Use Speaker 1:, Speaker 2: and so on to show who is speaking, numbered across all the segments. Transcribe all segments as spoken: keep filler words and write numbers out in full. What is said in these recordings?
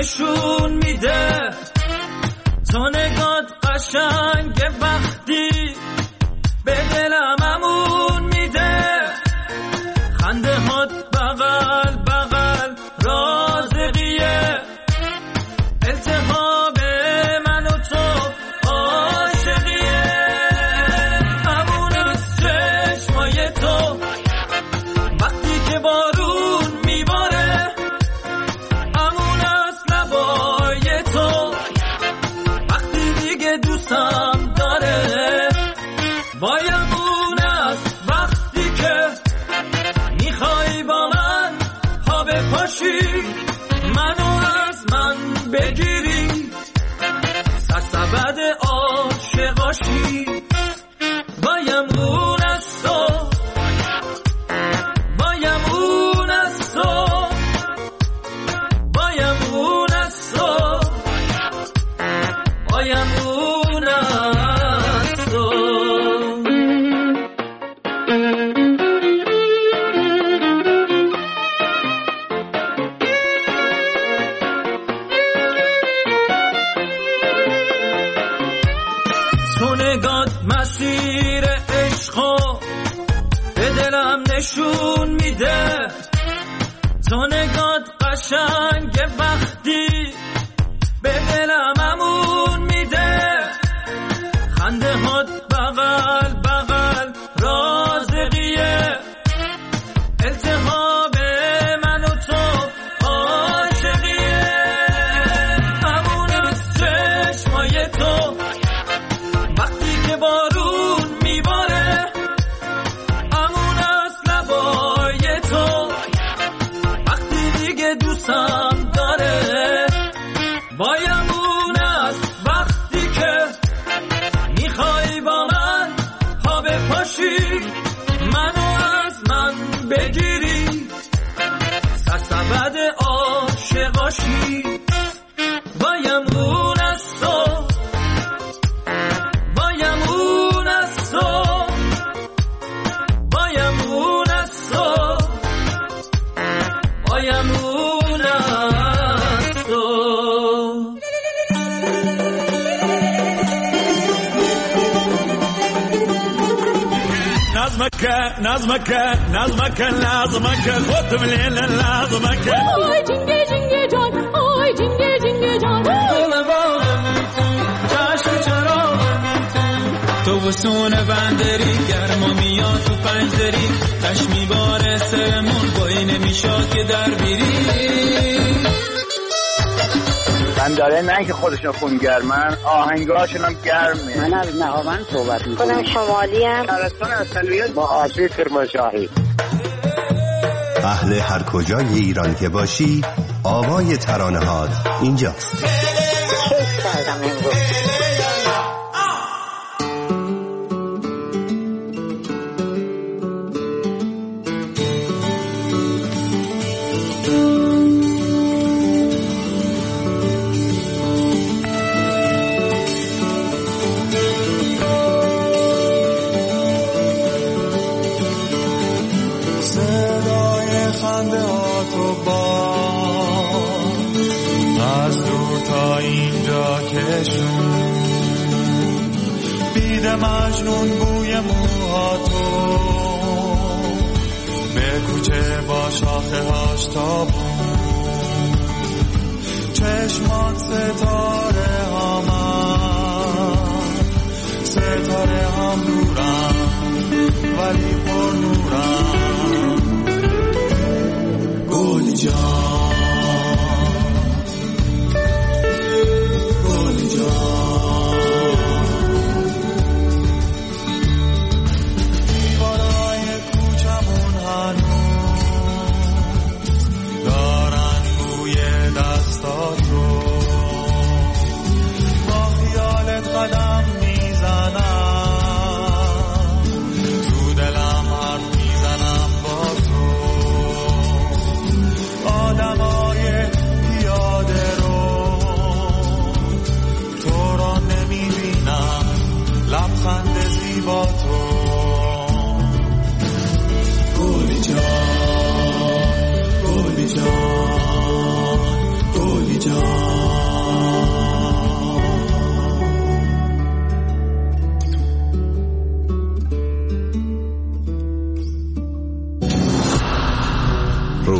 Speaker 1: نشون میده تو نگات قشنگ وقتی به دلم امون میده خنده هات بغل بغل رازقیه التهاب من و تو عاشقیه امون از چشمای تو وقتی که بارون میباره امون از لبای تو وقتی دیگه دوستم داره وایمون از وقتی که میخوای با من پا بپاشی منو از من بگیری سرسبد عاشقاشی وایمون از تو وایمون از تو وایمون از تو وایمون از تو تو نگات مسیر عشقو به دلم نشون میده تو نگات قشنگ وقتی به دلم امون میده خنده هات بغل بغل رازقیه التهاب من و تو عاشقیه امون از چشمای تو وقتی که بارون میباره امون از لبای تو وقتی دیگه دوستم داره وایمون از وقتی که میخوای با من پا بپاشی منو از من بگیری سرسبد عاشقاشی وایمون از تو وایمون از تو وایمون از تو وایمون از تو نظمك نظمك نظمك لازمك قلت من لازمك
Speaker 2: آی جنگه جنگه جان آی جنگه جنگه جان
Speaker 1: چشم چرا
Speaker 3: تو وسون بندری گرما میاد تو پنجدری تش میباره سرمون بایی نمیشاد که در بیری
Speaker 4: بنداره نه که خودشون خونگرمن آهنگاشون هم گرمه.
Speaker 5: من از نهاوند صحبت میکنم.
Speaker 6: خودم شمالی ام.
Speaker 4: شهرستان اصلیت با آسی کرمانشاهی.
Speaker 7: اهل هر کجای ایران که باشی آوای ترانه ها اینجاست.
Speaker 6: کیف کردم امروز.
Speaker 8: مجنون بوی موهاتو به کوچه با شاخه هاش تابون چشمات ستاره هامن ستاره هم نورم ولی پر نورم گل جان گل جان قدم میزنم تو دلم حرف میزنم با تو آدم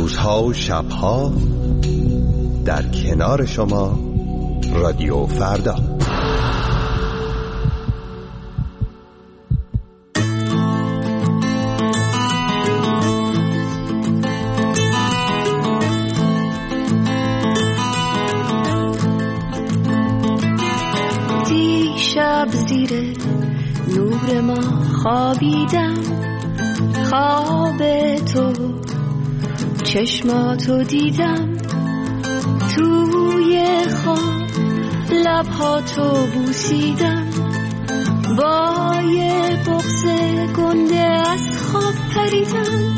Speaker 7: روزها و شبها در کنار شما رادیو فردا.
Speaker 2: دیشب زیر نور ما خوابیدم، خواب تو چشماتو دیدم، توی خواب لبهاتو بوسیدم، با یه بغض گنده از خواب پریدم.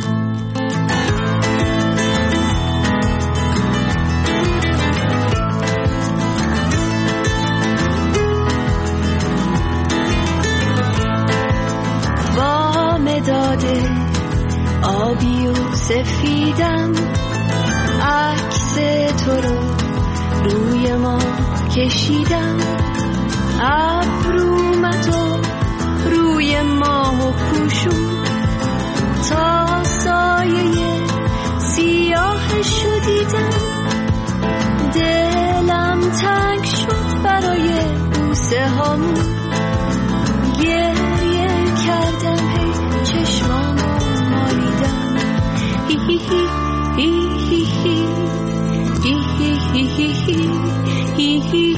Speaker 2: با مداد آبی و سفیدم عکس تو رو روی ما کشیدم، ابرومتو روی ماه و پوشون تا سایه سیاهشو دیدم. دلم تنگ شد برای بوسه هامون، گریه کردم هی چشمامو مالیدم. هی هی هی هی هی هی هی هی هی هی هی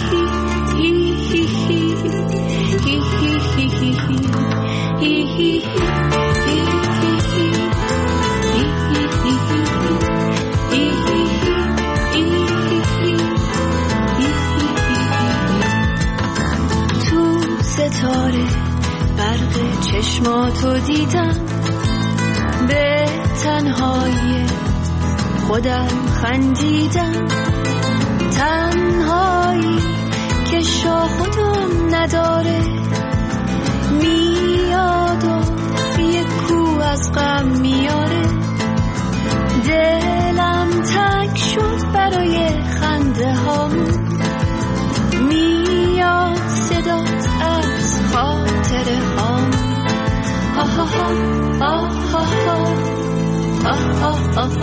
Speaker 2: تو ستاره برق چشماتو دیدم، به تنهایی خودم خندیدم، تنهایی که شاه خودم نداره، میاد و یک کو از غم میاره. دلم تنگ شد برای خنده هامون، میاد صدات از خاطر هامون. آه آه آه آه آه آه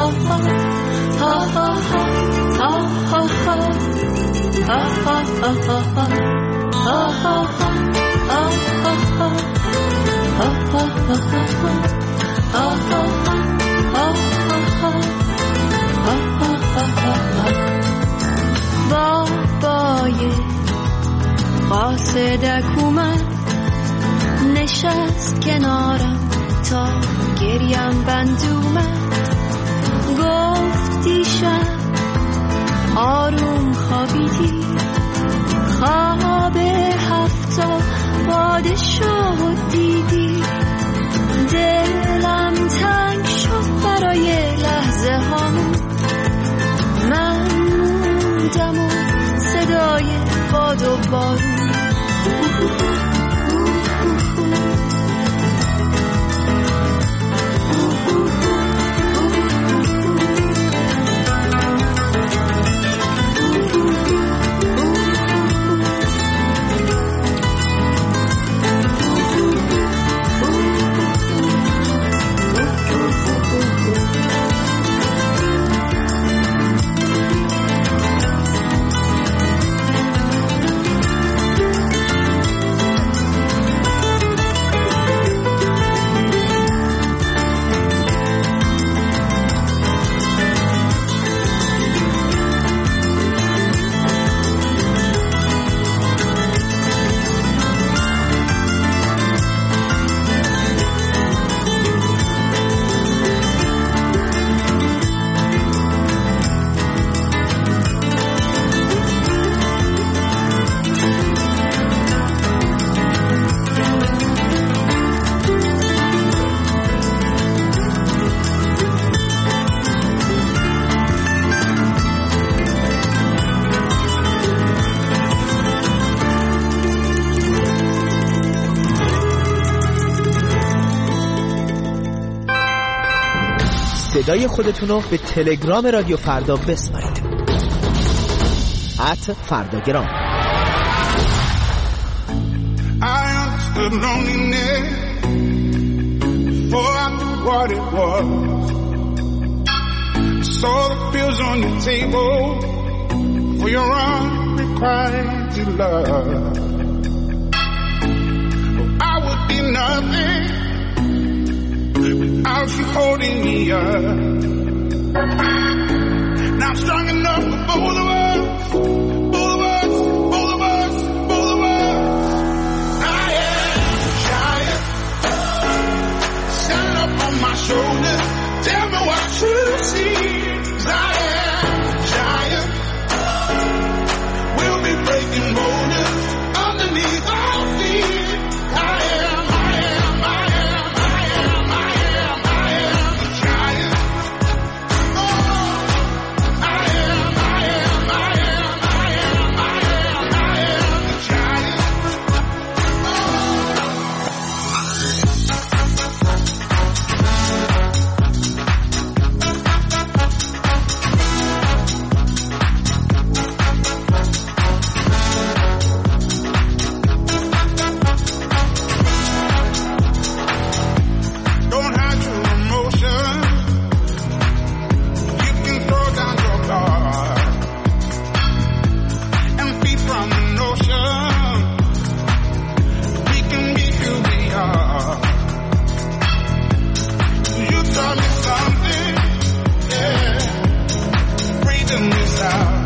Speaker 2: بابای قاصدک اومد، نشست کنارم تا گریم بند اومد، گفت دیشب آروم خوابیدی، خواب هفتا پادشاه دیدی. دلم تنگ شد برای لحظه هامون، من موندم و صدای باد و بارون.
Speaker 9: صدای خودتون رو به تلگرام رادیو فردا بسپارید. ات فرداگرام.
Speaker 10: I understood loneliness before I knew what it was. saw the bills on your table for your unrequited love. I would be nothing without you holding me up. Now I'm strong enough for both of us, both of us, both of us, both of us. I am a giant, stand up on my shoulders. Tell me what you see. 'Cause I am a giant. We'll be breaking borders underneath our feet. I am, I am, I am, I am, I am, I am a giant. Oh, I am, I am, I am, I am, I am, I am a giant. Don't hide your emotions. You can throw down your guard and feed from the notion. We can be who we are. You taught me something, yeah. Freedom is out.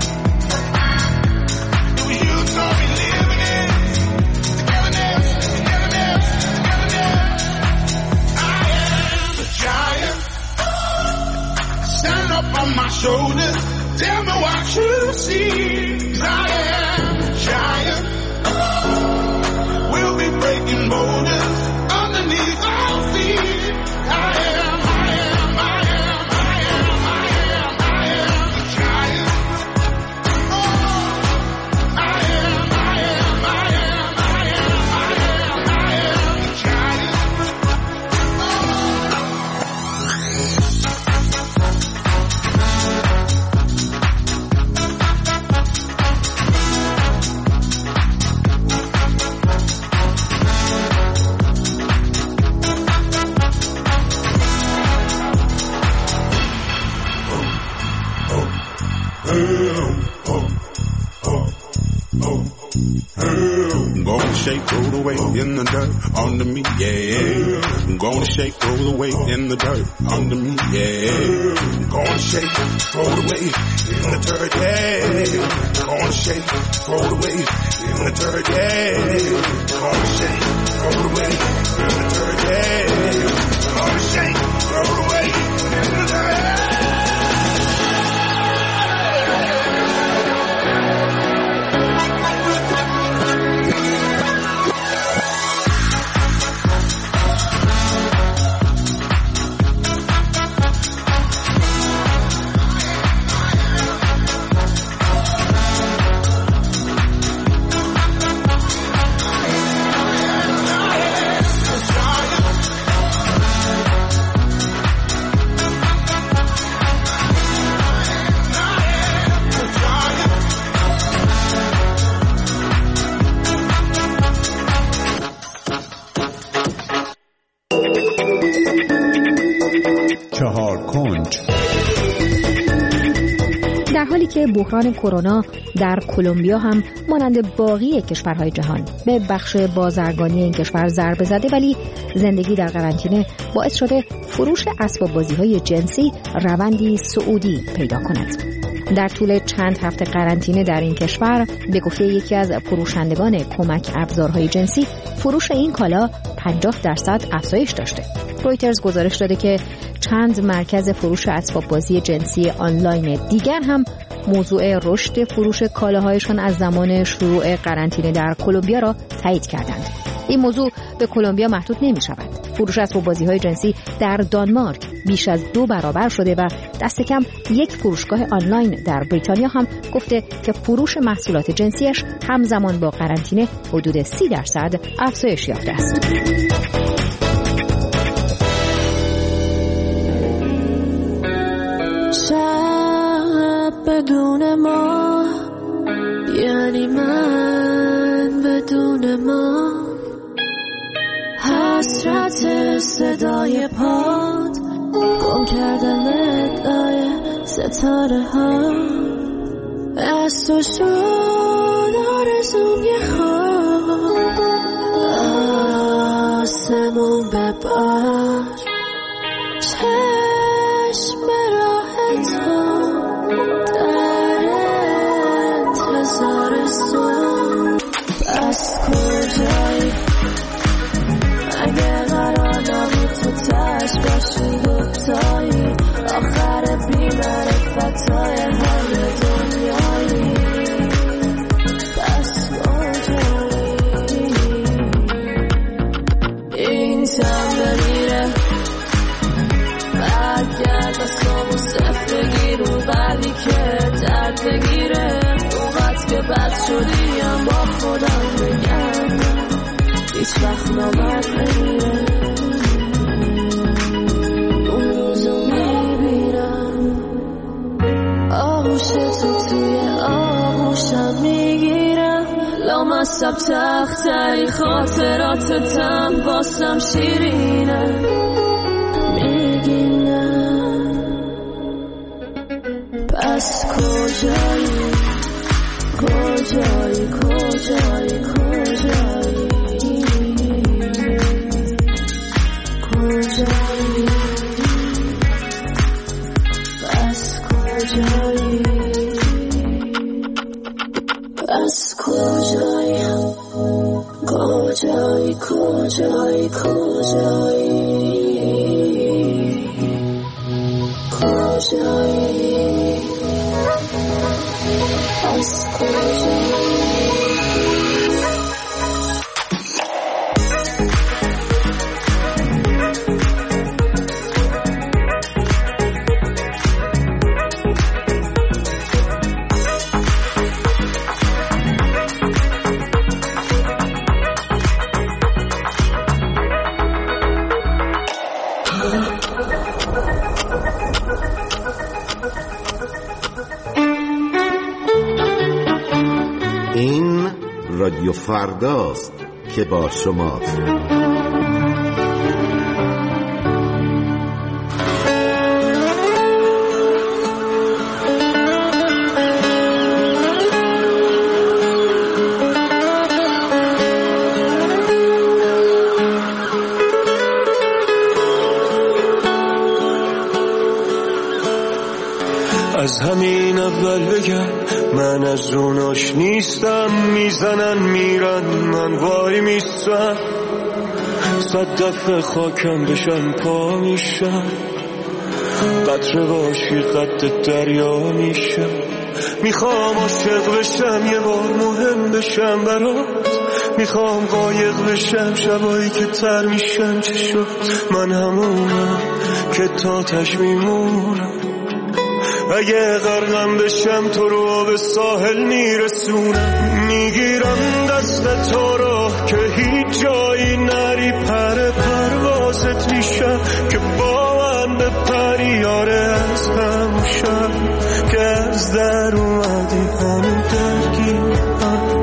Speaker 10: It was you taught me living it. Togetherness, togetherness, togetherness. I am a giant. Stand up on my shoulders. Tell me what you see. 'Cause I am a giant. We'll be breaking borders underneath our feet. I am, I am, I am, I am, I am, I am a giant. Oh, I am, I am, I am, I am, I am, I am a giant.
Speaker 11: I'm gonna shake, roll away in the dirt under me, yeah. I'm gonna shake, roll away in the dirt under me, yeah. I'm gonna shake, roll away in the dirt, yeah. I'm gonna shake, roll away in the dirt, yeah. I'm gonna shake, roll away in the dirt, yeah. I'm gonna shake, roll away in the dirt.
Speaker 12: چهار کنج.
Speaker 13: در حالی که بحران کرونا در کلمبیا هم مانند باقی کشورهای جهان به بخش بازرگانی این کشور ضربه زده، ولی زندگی در قرنطینه باعث شده فروش اسباب بازی‌های جنسی روندی صعودی پیدا کند. در طول چند هفته قرنطینه در این کشور به گفته یکی از فروشندگان کمک ابزارهای جنسی، فروش این کالا پنجاه درصد افزایش داشته. رویترز گزارش داده که چند مرکز فروش اسباب بازی جنسی آنلاین دیگر هم موضوع رشد فروش کالاهایشان از زمان شروع قرنطینه در کلمبیا را تایید کردند. این موضوع به کلمبیا محدود نمی شود. فروش اسباب بازی‌های جنسی در دانمارک بیش از دو برابر شده و دست کم یک فروشگاه آنلاین در بریتانیا هم گفته که فروش محصولات جنسیش همزمان با قرنطینه حدود سی درصد افزایش یافته است.
Speaker 2: شب بدون ما یعنی من بدون ما، حسرت صدای پاد گم کردنت آیا ستاره ها از تو شد آرزوم یه خواب آسمون ببار چشم راه تو در انتظار سون بس کجایی اگه قرار نبود تو تش باشی دوتایی آخر بی‌معرفتای همه دنیایی بس کجایی این تم بمیره برگرد دستامو صفر بگیر اون قلبی که درد بگیره اونقدر که بد شدیم با خودم بگم هیچ وقت نامد نمیره اون روزو میبینم آغوش تو توی آغوشم میگیرم لامصب تختری خاطراتتم واسم شیرینه میگینم پس کجایی کجایی کجایی کجایی کجایی پس کجایی پس کجایی کجایی کجایی کجایی کجایی پس کجایی
Speaker 12: این رادیو فرداست که با شماست.
Speaker 14: از همین اول بگم من از اوناش نیستم میزنن میرن من وای میستم صد دفعه خاکم بشم پا میشم قطره باشی قد دریا میشم میخوام عاشق بشم یه بار مهم بشم برات میخوام قایق بشم شبایی که تر میشم چه شد من همونم که تا تش میمونم اگه غرقم بشم تو رو به ساحل میرسونم میگیرم دست تو رو که هیچ جایی نری پر پروازت میشم که با من به پریاره از همون شب که از در اومدی همون درگیرم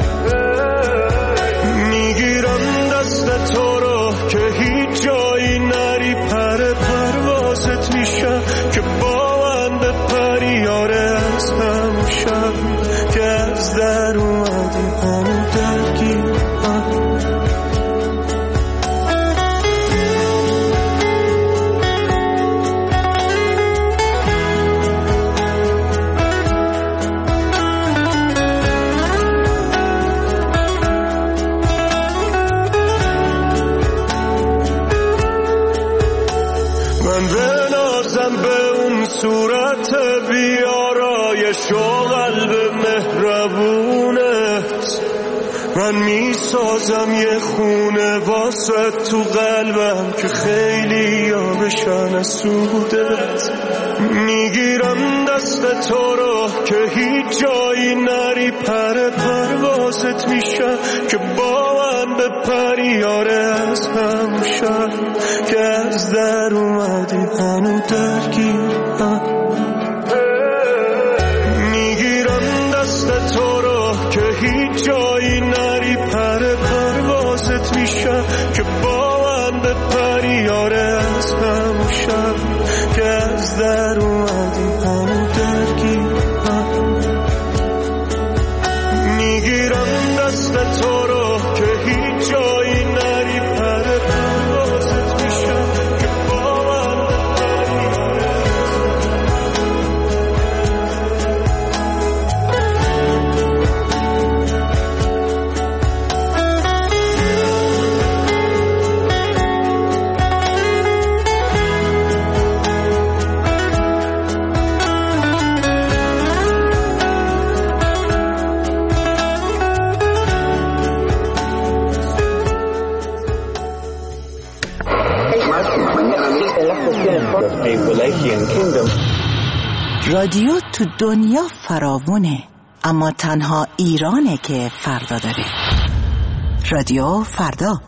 Speaker 14: میگیرم دست تو رو که هیچ جایی نری پر پروازت میشم که با به پریاره از همون شب که از در اومدی همون درگیرم من بنازم به اون صورت بیارایش و قلب مهربونت من میسازم یه خونه واسه تو قلبم که خیلی یا بشن از سودت میگیرم دست تو رو که هیچ جایی نری پر پروازت میشم که با من به پریاره از همون شب که از در اومدی هنو درگیرم میگیرم دست تو رو که هیچ جایی نری پر پروازت میشم که با من به پریاره از همون شب که از در اومدی همون درگیرم میگیرم دست تو رو که هیچ جایی نری پر پروازت میشم که با من
Speaker 15: رادیو تو دنیا فراوونه، اما تنها ایرانه که فردا داره. رادیو فردا.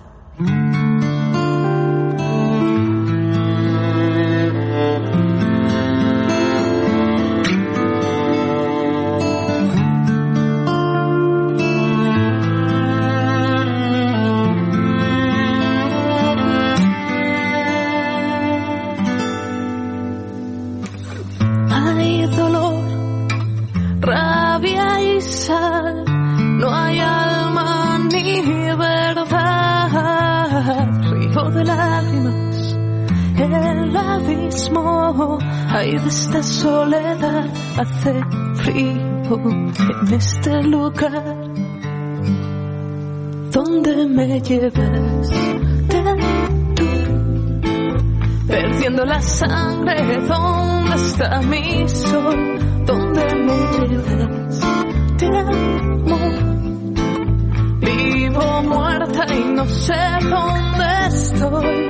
Speaker 15: Ay, de esta soledad hace frío en este lugar donde me llevas tú, perdiendo la sangre. ¿Dónde está mi sol? ¿Dónde me llevas? Te amo, vivo muerta y no sé dónde estoy.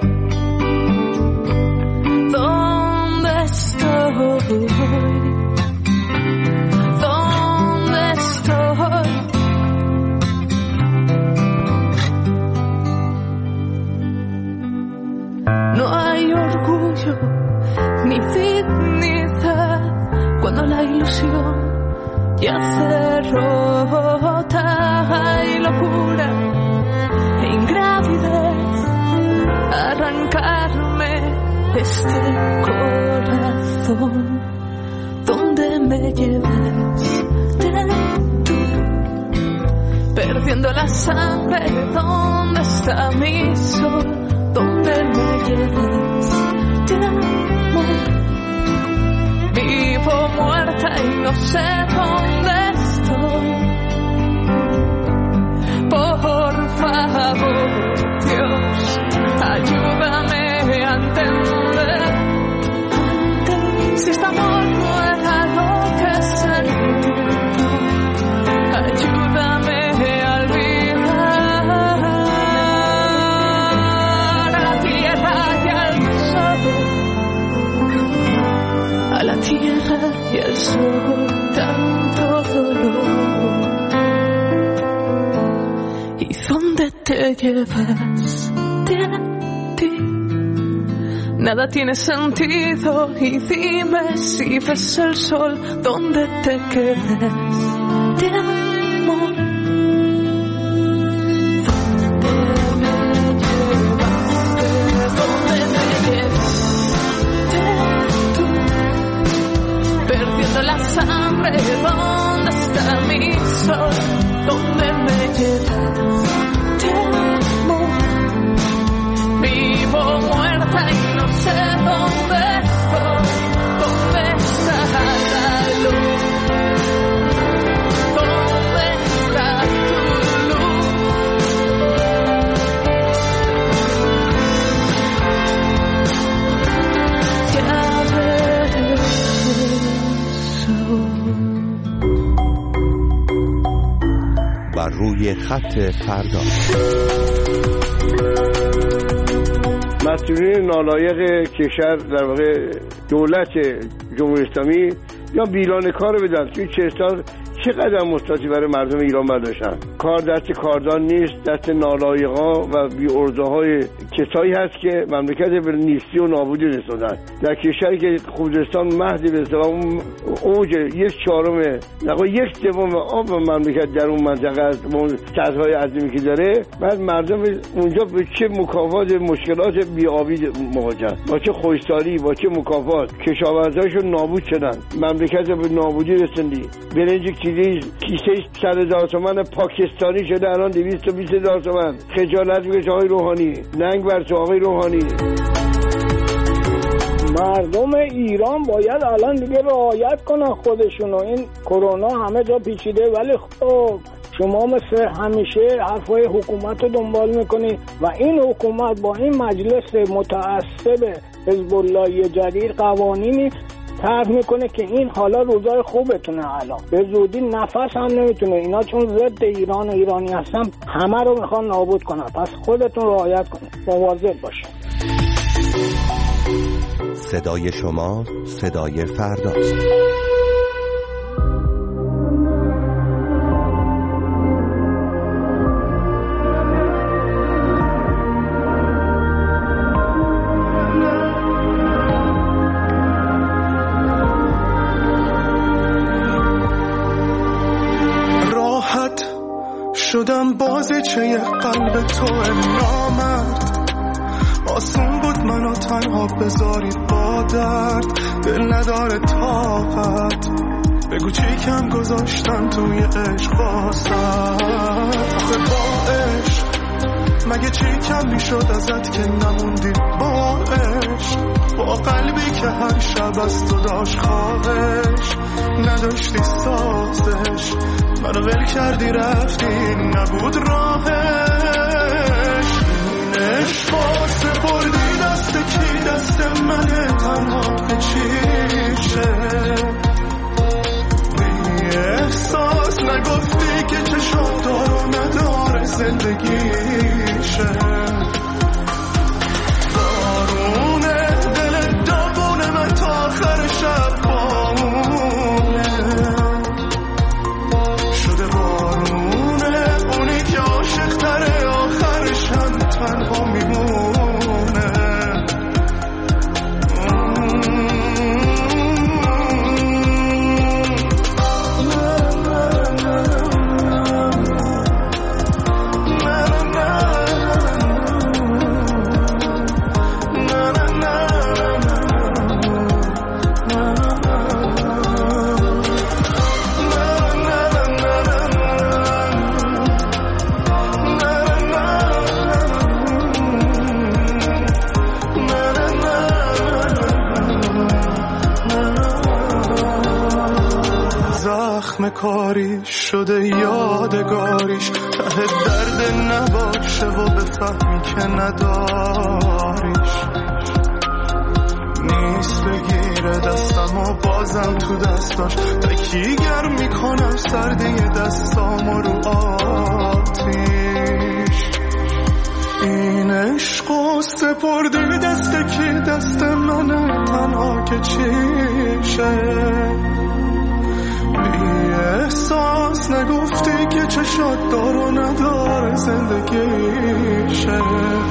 Speaker 15: ¿Dónde estoy? ¿Dónde estoy? No hay orgullo ni dignidad cuando la ilusión ya se rota. Hay locura e ingravidez, arrancarme este corazón. ¿Dónde me llevas? Tú, perdiendo la sangre. ¿Dónde está mi sol? ¿Dónde me llevas? Te amo, vivo muerta y no sé dónde estoy. Por favor, Dios, ayúdame a entender si este amor no era lo que sentí. Ayúdame a olvidar a la tierra y al sol, a la tierra y al sol, tanto dolor. ¿Y dónde te llevas? Nada tiene sentido y dime si ves el sol, ¿dónde te quedas? Te amo. ¿Dónde me llevas? Tú, perdiendo la sangre. ¿Dónde está mi sol? ¿Dónde me llevas? Te amo. Vivo muerta y no sé dónde estoy. ¿Dónde está la luz? ¿Dónde está tu luz? Ya
Speaker 7: و روی خط فردا
Speaker 16: مسئولین نالایق کشور، در واقع دولت جمهوری اسلامی، یا بیلان کار بدن توی چهل سال چقدر مثبتی برای مردم ایران برداشتن. کار دست کاردان نیست، دست نالایقا و بی ارزه‌های کسایی هست که مملکت به نیستی و نابودی رسوندن. در کشوری که خوزستان مهد به اون اوج یک چهارم نقا یک سوم آب مملکت در اون منطقه است، اون سدهای عظیمی که داره، بعد مردم اونجا به چه مکافات مشکلات بی‌آبی مواجهن، با چه خوشسالی، با چه مکافات کشاورزاشون نابود شدن، مملکت به نابودی رسوندی. برنج کیلویی کیسه صد هزار تومان پاکستانی شده الان دویست و بیست هزار تومان. خجالت بکش آقای روحانی، ننگ بر تو آقای روحانی.
Speaker 17: مردم ایران باید الان دیگه رعایت کنن خودشونو. این کرونا همه جا پیچیده، ولی خب شما مثل همیشه حرفای حکومت رو دنبال میکنی و این حکومت با این مجلس متعصب حزب الله جدید قوانینی طرح میکنه که این حالا روزای خوبتونه، الان به زودی نفس هم نمیتونه. اینا چون ضد ایران و ایرانی هستن همه رو میخوان نابود کنن. پس خودتون رعایت کنید، مواظب باشید.
Speaker 7: صدای شما صدای فرداست.
Speaker 8: راحت شدم بازی چه یه قلب تو نامرد، آسون بود منو تنها بذاری با درد، دل نداره طاقت بگو چی کم گذاشتم توی عشق واسد. آخه با عشق مگه چی کم میشد ازت که نموندی با عشق، با قلبی که هر شب از تو داشت خواهش، نداشتی سازش، منو ول کردی رفتی نبود راهش. این عشق واسه بردی دست کی دست منه تنها که چیشه، بی احساس نگفتی که چشم دارو نداره زندگیشه. بارونه دل داغونه من تا آخر شب بامونه شده، بارونه اونی که عاشق تره آخرش هم تنها میمونه. کاری شده یادگاریش، ته درد نباشه و بفهمی که نداریش. نیست بگیره دستم و بازم تو دستاش تکیگر میکنم سردی دستام و رو آتیش. این عشق و سپرده دست کی دست منه تنها که چیشه، احساس نگفتی که چشات دارو نداره زندگیشه.